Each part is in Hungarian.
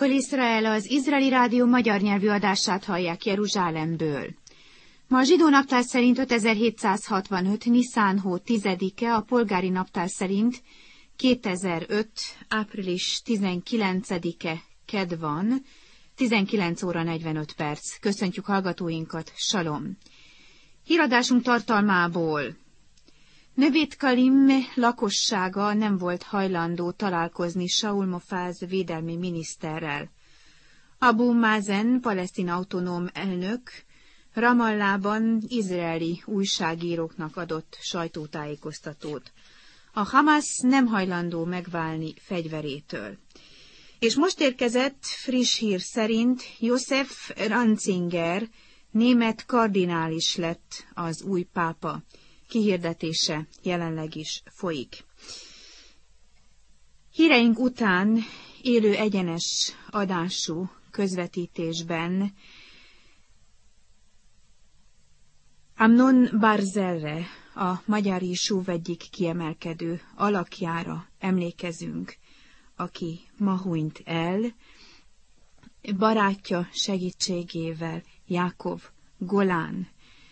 Kol Izrael, az izraeli rádió magyar nyelvű adását hallják Jeruzsálemből. Ma a zsidó naptár szerint 5765. Niszán hó 10-e, a polgári naptár szerint 2005. április 19-e kedd van, 19 óra 45 perc. Köszöntjük hallgatóinkat, salom! Híradásunk tartalmából. Növét Kalim lakossága nem volt hajlandó találkozni Saul Mofaz védelmi miniszterrel. Abu Mazen, palesztin autonóm elnök, Ramallában izraeli újságíróknak adott sajtótájékoztatót. A Hamas nem hajlandó megválni fegyverétől. És most érkezett friss hír szerint Josef Ratzinger német kardinális lett az új pápa. Kihirdetése jelenleg is folyik. Híreink után élő egyenes adású közvetítésben Amnon Barzellre, a magyar jesúv egyik kiemelkedő alakjára emlékezünk, aki ma hunyt el, barátja segítségével, Jákov Golán,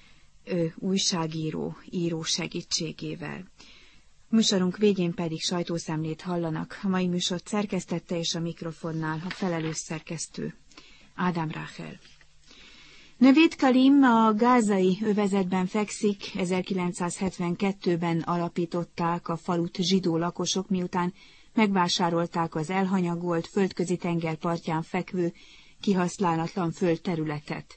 író segítségével. Műsorunk végén pedig sajtószemlét hallanak. A mai műsort szerkesztette és a mikrofonnál a felelős szerkesztő, Ádám Ráhel. Növét Kalim a gázai övezetben fekszik, 1972-ben alapították a falut zsidó lakosok, miután megvásárolták az elhanyagolt földközi tenger partján fekvő, kihasználatlan földterületet.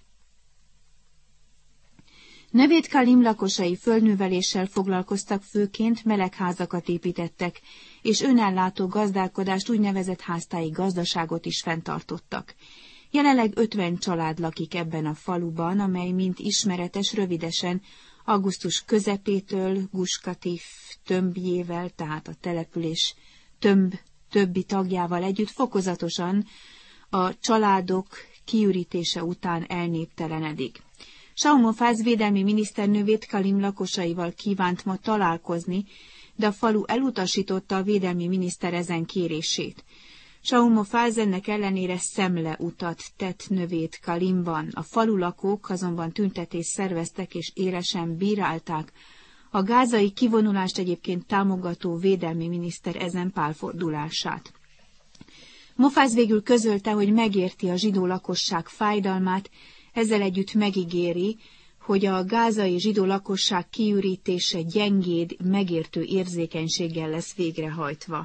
Növét Kalim lakosai földműveléssel foglalkoztak, főként melegházakat építettek, és önellátó gazdálkodást, úgynevezett háztáji gazdaságot is fenntartottak. Jelenleg 50 család lakik ebben a faluban, amely, mint ismeretes, rövidesen augusztus közepétől Gush Katif tömbjével, tehát a település többi tagjával együtt fokozatosan a családok kiürítése után elnéptelenedik. Saul Mofaz védelmi miniszter Növét Kalim lakosaival kívánt ma találkozni, de a falu elutasította a védelmi miniszter ezen kérését. Saul Mofaz ennek ellenére szemleutat tett Növét Kalimban. A falu lakók azonban tüntetést szerveztek és élesen bírálták a gázai kivonulást egyébként támogató védelmi miniszter ezen pálfordulását. Mofaz végül közölte, hogy megérti a zsidó lakosság fájdalmát, ezzel együtt megígéri, hogy a gázai zsidó lakosság kiürítése gyengéd, megértő érzékenységgel lesz végrehajtva.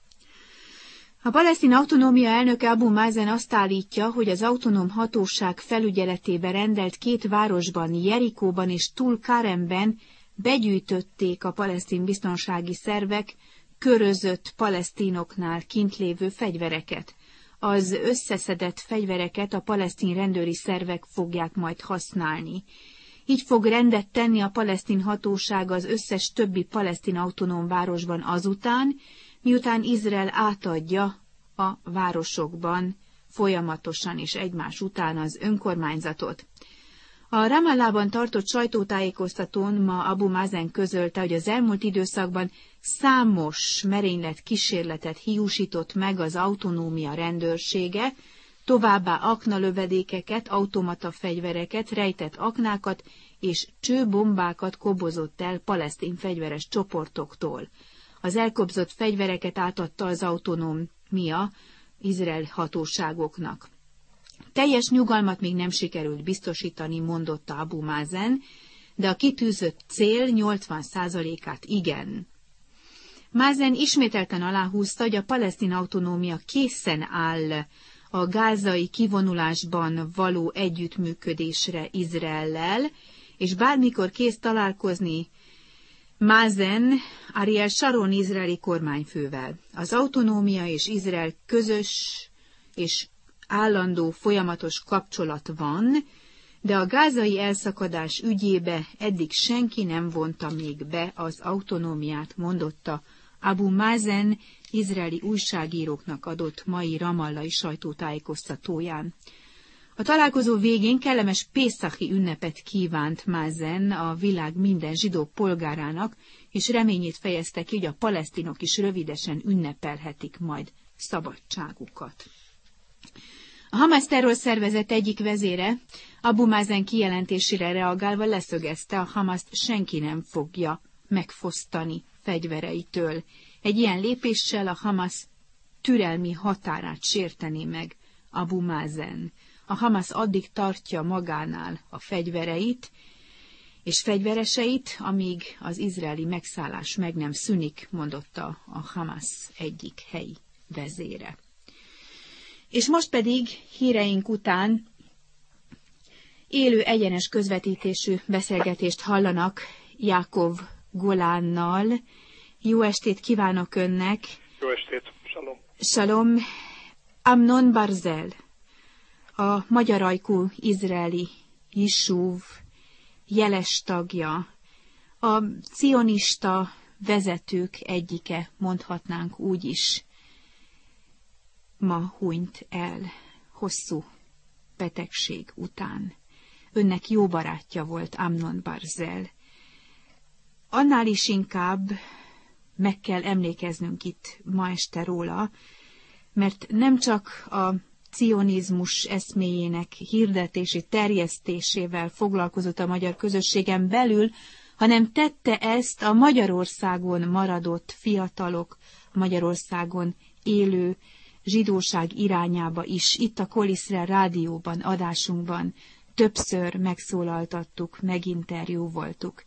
A palesztin autonómia elnöke Abu Mazen azt állítja, hogy az autonóm hatóság felügyeletébe rendelt 2 városban, Jerikóban és Tul-Karemben begyűjtötték a palesztin biztonsági szervek körözött palesztinoknál kint lévő fegyvereket. Az összeszedett fegyvereket a palesztin rendőri szervek fogják majd használni. Így fog rendet tenni a palesztin hatóság az összes többi palesztin autonóm városban azután, miután Izrael átadja a városokban folyamatosan és egymás után az önkormányzatot. A Ramallában tartott sajtótájékoztatón ma Abu Mazen közölte, hogy az elmúlt időszakban számos merénylet kísérletet hiúsított meg az autonómia rendőrsége, továbbá aknalövedékeket, automata fegyvereket, rejtett aknákat és csőbombákat kobozott el palesztin fegyveres csoportoktól. Az elkobzott fegyvereket átadta az autonómia Izrael hatóságoknak. Teljes nyugalmat még nem sikerült biztosítani, mondotta Abu Mazen, de a kitűzött cél 80%-át igen. Mazen ismételten aláhúzta, hogy a palesztin autonómia készen áll a gázai kivonulásban való együttműködésre Izraellel, és bármikor kész találkozni Mazen Ariel Sharon izraeli kormányfővel. Az autonómia és Izrael közös és állandó folyamatos kapcsolat van, de a gázai elszakadás ügyébe eddig senki nem vonta még be az autonómiát, mondotta Abu Mazen izraeli újságíróknak adott mai ramallai sajtótájékoztatóján. A találkozó végén kellemes pészachi ünnepet kívánt Mazen a világ minden zsidó polgárának, és reményét fejezte ki, hogy a palesztinok is rövidesen ünnepelhetik majd szabadságukat. A Hamas terrorszervezet egyik vezére Abu Mazen kijelentésére reagálva leszögezte, a Hamaszt senki nem fogja megfosztani fegyvereitől. Egy ilyen lépéssel a Hamas türelmi határát sértené meg Abu Mazen. A Hamas addig tartja magánál a fegyvereit és fegyvereseit, amíg az izraeli megszállás meg nem szűnik, mondotta a Hamas egyik helyi vezére. És most pedig híreink után élő egyenes közvetítésű beszélgetést hallanak Jákov Golánnal. Jó estét kívánok önnek! Jó estét, salom! Salom! Amnon Barzel, a magyar ajkú izraeli Yishuv jeles tagja, a cionista vezetők egyike, mondhatnánk úgy is, ma hunyt el hosszú betegség után. Önnek jó barátja volt Amnon Barzel. Annál is inkább meg kell emlékeznünk itt ma este róla, mert nem csak a cionizmus eszméjének hirdetési terjesztésével foglalkozott a magyar közösségen belül, hanem tette ezt a Magyarországon maradott fiatalok, a Magyarországon élő zsidóság irányába is. Itt a Kol Iszrael rádióban, adásunkban többször megszólaltattuk, meginterjú voltuk.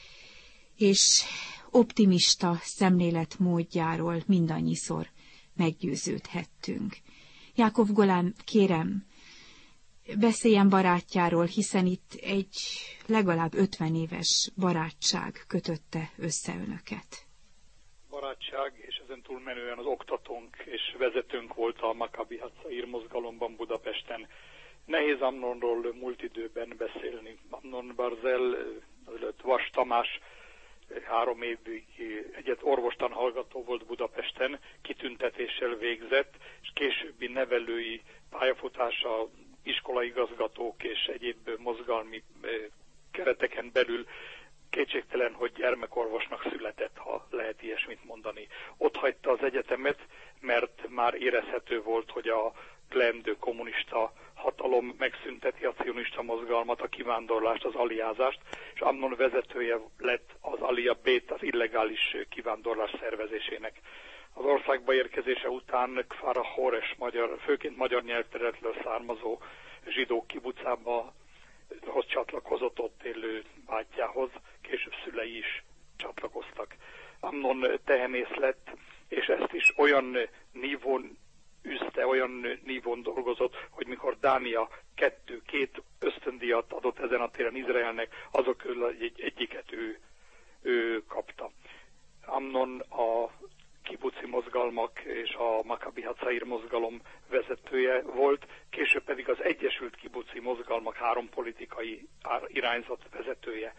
És optimista szemléletmódjáról mindannyiszor meggyőződhettünk. Jákov Golán, kérem, beszéljen barátjáról, hiszen itt egy legalább 50 éves barátság kötötte össze önöket. Barátság, és ezen túlmenően az oktatónk és vezetőnk volt a Maccabi Hatzair mozgalomban Budapesten. Nehéz Amnonról múlt időben beszélni. Amnon Barzel, Vas Tamás 3 évig orvostan hallgató volt Budapesten, kitüntetéssel végzett, és későbbi nevelői pályafutása, iskolaigazgatók és egyéb mozgalmi kereteken belül kétségtelen, hogy gyermekorvosnak született, ha lehet ilyesmit mondani. Ott hagyta az egyetemet, mert már érezhető volt, hogy a leendő kommunista hatalom megszünteti a cionista mozgalmat, a kivándorlást, az aliázást, és Amnon vezetője lett az Alia Bét, az illegális kivándorlás szervezésének. Az országba érkezése után Kfar Hores, főként magyar nyelvterületről származó zsidó kibucába csatlakozott, ott élő bátyjához, később szülei is csatlakoztak. Amnon tehenész lett, és ezt is olyan nívón üzte, olyan nívón dolgozott, hogy mikor Dánia 2 ösztöndíjat adott ezen a téren Izraelnek, azok közül egyiket ő kapta. Amnon a kibuci mozgalmak és a Maccabi Hatzair mozgalom vezetője volt, később pedig az Egyesült Kibuci Mozgalmak 3 politikai irányzat vezetője.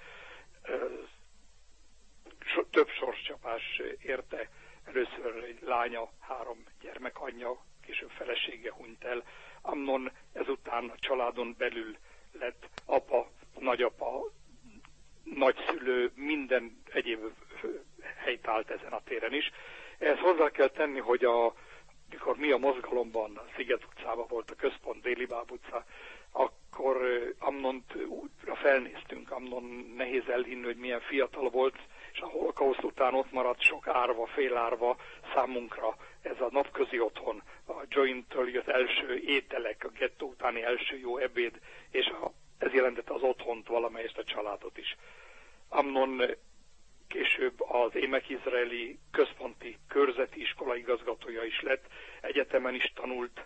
Több sorscsapás érte, először egy lánya, 3 gyermek anyja, később felesége hunyt el. Amnon ezután a családon belül lett apa, nagyapa, nagyszülő, minden egyéb helyt állt ezen a téren is. Ehhez hozzá kell tenni, hogy mikor mi a mozgalomban, a Sziget utcában volt a központ, Déli Báb utca, akkor Amnont újra felnéztünk. Amnon nehéz elhinni, hogy milyen fiatal volt, és a holokauszt után ott maradt sok árva, félárva számunkra. Ez a napközi otthon, a joint-től jött első ételek, a gettó utáni első jó ebéd, és ez jelentette az otthont, valamelyest a családot is. Amnon később az Émek Izraeli központi körzeti iskola igazgatója is lett, egyetemen is tanult,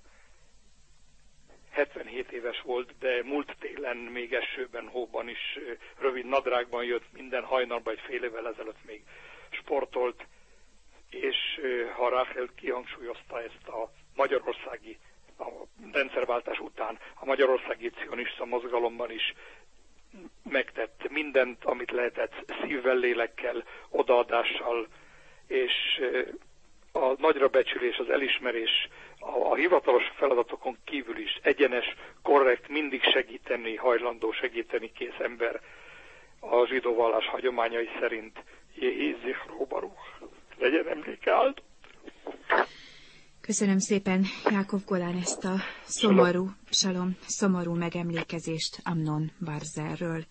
77 éves volt, de múlt télen még esőben, hóban is rövid nadrágban jött, minden hajnalban, egy fél évvel ezelőtt még sportolt, és ha Ráhel kihangsúlyozta ezt a magyarországi, a rendszerváltás után a magyarországi cionista mozgalomban is megtett mindent, amit lehetett szívvel, lélekkel, odaadással, és a nagyra becsülés, az elismerés a hivatalos feladatokon kívül is egyenes, korrekt, mindig segíteni, hajlandó segíteni kész ember a zsidó vallás hagyományai szerint. Jéhi Zichro Baruch, legyen emléke áldott. Köszönöm szépen, Jákov Golán, ezt a szomorú megemlékezést Amnon Barzerről.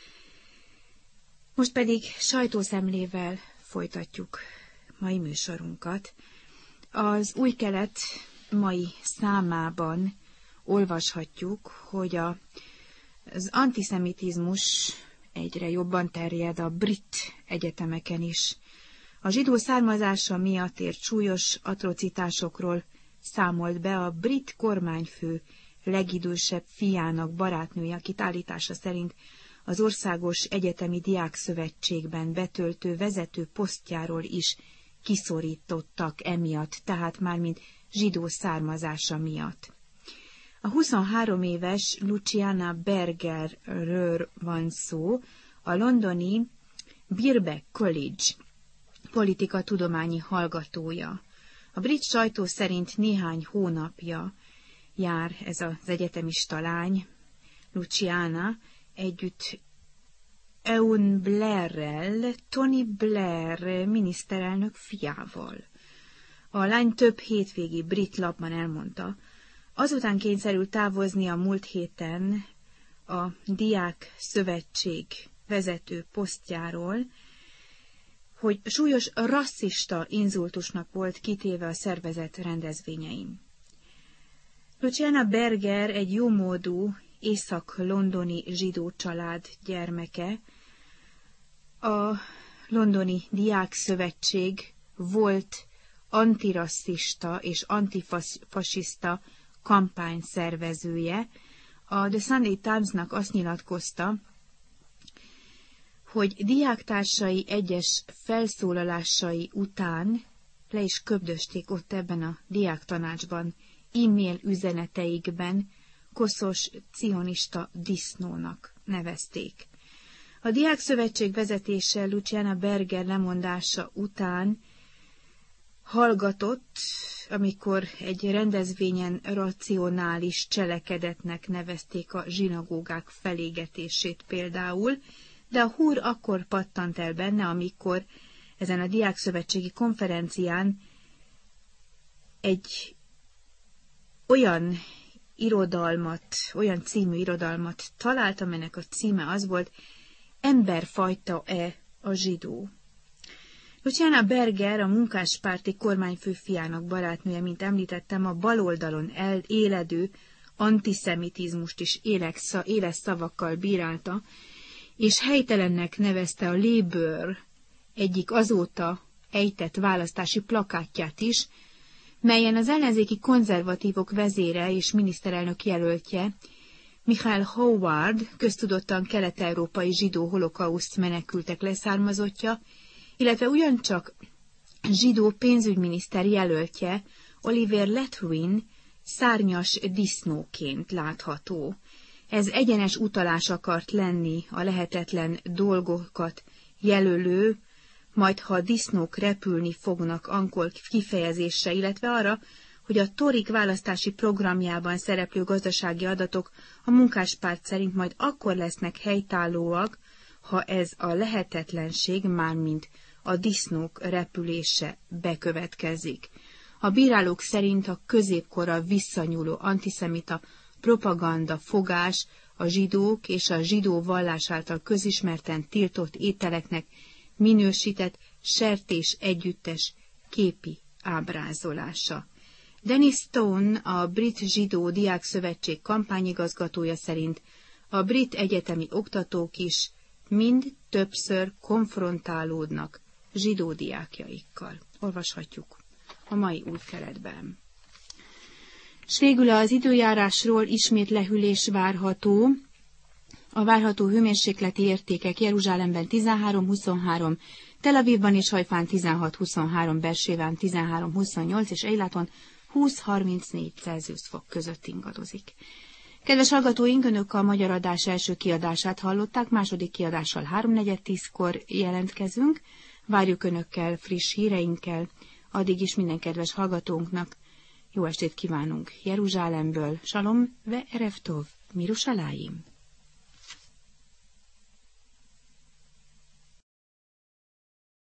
Most pedig sajtószemlével folytatjuk mai műsorunkat. Az Új Kelet mai számában olvashatjuk, hogy az antiszemitizmus egyre jobban terjed a brit egyetemeken is. A zsidó származása miatt ért súlyos atrocitásokról számolt be a brit kormányfő legidősebb fiának barátnője, akit állítása szerint az Országos Egyetemi Diákszövetségben betöltő vezető posztjáról is kiszorítottak emiatt, tehát mármint zsidó származása miatt. A 23 éves Luciana Bergerről van szó, a londoni Birkbeck College politikatudományi hallgatója. A brit sajtó szerint néhány hónapja jár ez az egyetemista lány, Luciana, együtt Eoin Blairrel, Tony Blair miniszterelnök fiával. A lány több hétvégi brit lapban elmondta, azután kényszerült távozni a múlt héten a Diák Szövetség vezető posztjáról, hogy súlyos rasszista inzultusnak volt kitéve a szervezet rendezvényein. Luciana Berger egy jómódú észak-londoni zsidó család gyermeke. A londoni Diákszövetség volt antirasszista és antifasiszta kampány szervezője. A The Sunday Times-nak azt nyilatkozta, hogy diáktársai egyes felszólalásai után le is köbdösték ott ebben a diáktanácsban, e-mail üzeneteikben koszos cionista disznónak nevezték. A Diákszövetség vezetése Luciana Berger lemondása után hallgatott, amikor egy rendezvényen racionális cselekedetnek nevezték a zsinagógák felégetését például, de a húr akkor pattant el benne, amikor ezen a diákszövetségi konferencián egy olyan című irodalmat talált, amelynek a címe az volt, Emberfajta-e a zsidó? Luciana Berger, a munkáspárti kormányfő fiának barátnője, mint említettem, a baloldalon éledő antiszemitizmust is éles szavakkal bírálta, és helytelennek nevezte a Labour egyik azóta ejtett választási plakátját is, melyen az ellenzéki konzervatívok vezére és miniszterelnök jelöltje, Michael Howard, köztudottan kelet-európai zsidó holokauszt menekültek leszármazottja, illetve ugyancsak zsidó pénzügyminiszter jelöltje, Oliver Letwin szárnyas disznóként látható. Ez egyenes utalás akart lenni a lehetetlen dolgokat jelölő, majd ha a disznók repülni fognak angol kifejezésre, illetve arra, hogy a Torik választási programjában szereplő gazdasági adatok a munkáspárt szerint majd akkor lesznek helytállóak, ha ez a lehetetlenség, mármint a disznók repülése bekövetkezik. A bírálók szerint a középkorra visszanyúló antiszemita propaganda fogás a zsidók és a zsidó vallás által közismerten tiltott ételeknek minősített sertés együttes képi ábrázolása. Dennis Stone, a Brit Zsidó Diákszövetség kampányigazgatója szerint a brit egyetemi oktatók is mind többször konfrontálódnak zsidó diákjaikkal. Olvashatjuk a mai Új Keletben. S végül az időjárásról ismét lehűlés várható. A várható hőmérsékleti értékek Jeruzsálemben 13-23, Tel Avivban és Hajfán 16-23, Beerséván 13-28 és Eiláton 20-34 Celsius fok között ingadozik. Kedves hallgatóink, Önök a Magyar Adás első kiadását hallották, második kiadással 3:4-10-kor jelentkezünk. Várjuk Önökkel friss híreinkkel, addig is minden kedves hallgatónknak jó estét kívánunk Jeruzsálemből. Shalom ve erev tov, Mirushalayim.